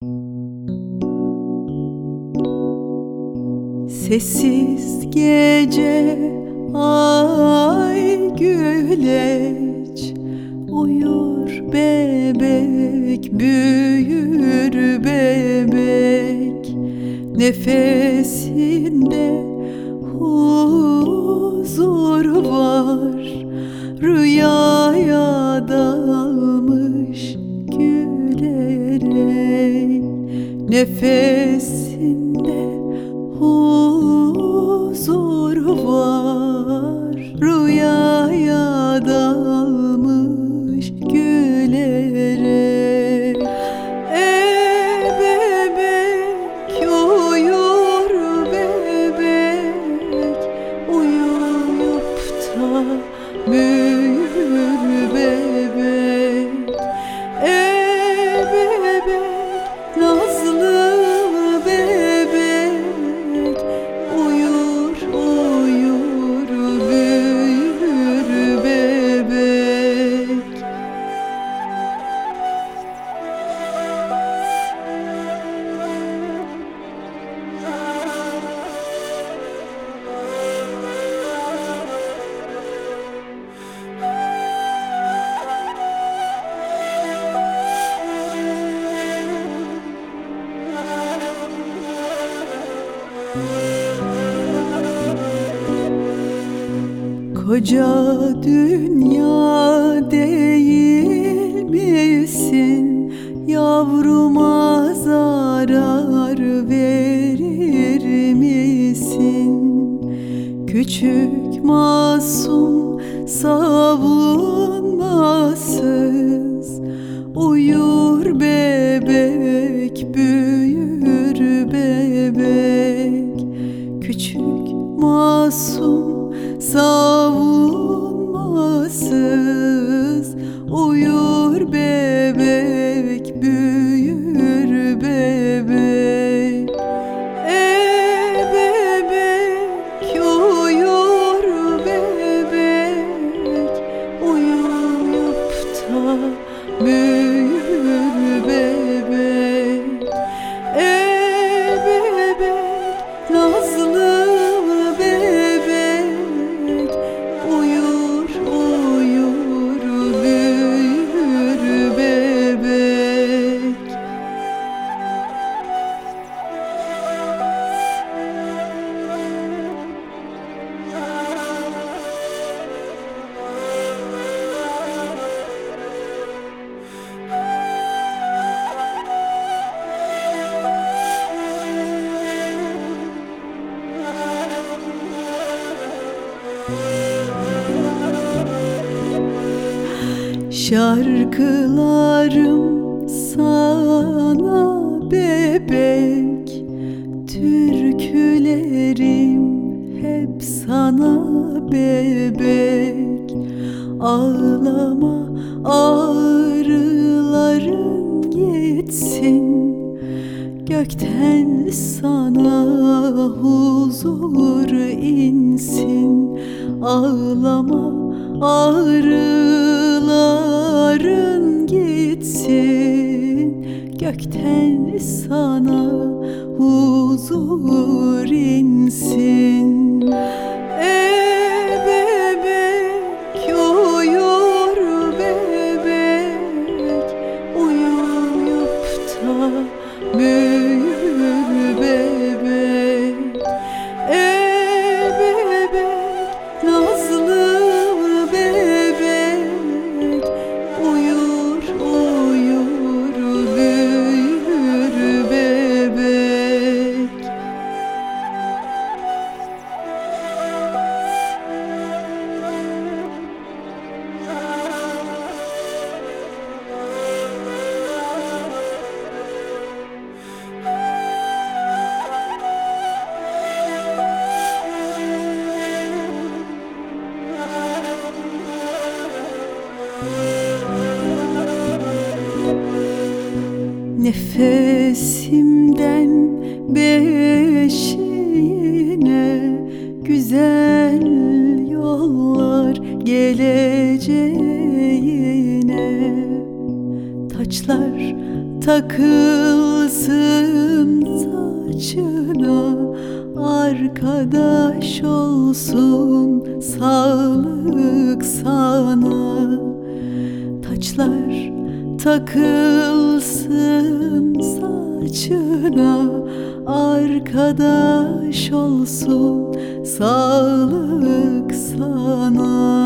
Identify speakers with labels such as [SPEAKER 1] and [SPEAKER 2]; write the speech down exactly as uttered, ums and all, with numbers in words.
[SPEAKER 1] Sessiz gece ay güleç, uyur bebek, büyür bebek. Nefesinde huzur var, rüyaya dalmış gülerek. Nefesinde huzur var, rüyaya dalmış gülerek. Ey bebek, uyur bebek, uyuyup da büyür bebek. Ey bebek, nazlı bebek, uyur uyur büyür bebek. Koca dünya değil misin? Yavruma zarar verir misin? Küçük masum savunmasız, uyur bebek, büyür bebek. Küçük masum savunmasız, uyur bebek, büyür bebek. Ey bebek, uyur bebek, uyuyup da büyür bebek. Ey bebek, nazlı bebek, uyur uyur büyür bebek. Şarkılarım sana bebek, türkülerim hep sana bebek. Ağlama, ağrıların gitsin, gökten sana huzur insin. Ağlama, ağrıların gitsin, gökten sana huzur insin. Ey bebek, uyur bebek, uyuyup da büyür bebek. Ey bebek, nazlı bebek, uyur uyur büyür bebek. Nefesimden beşiğine güzel yollar geleceğine. Taçlar takılsın takılsın saçına, arkadaş olsun sağlık sana. Taçlar takılsın saçına, arkadaş olsun sağlık sana.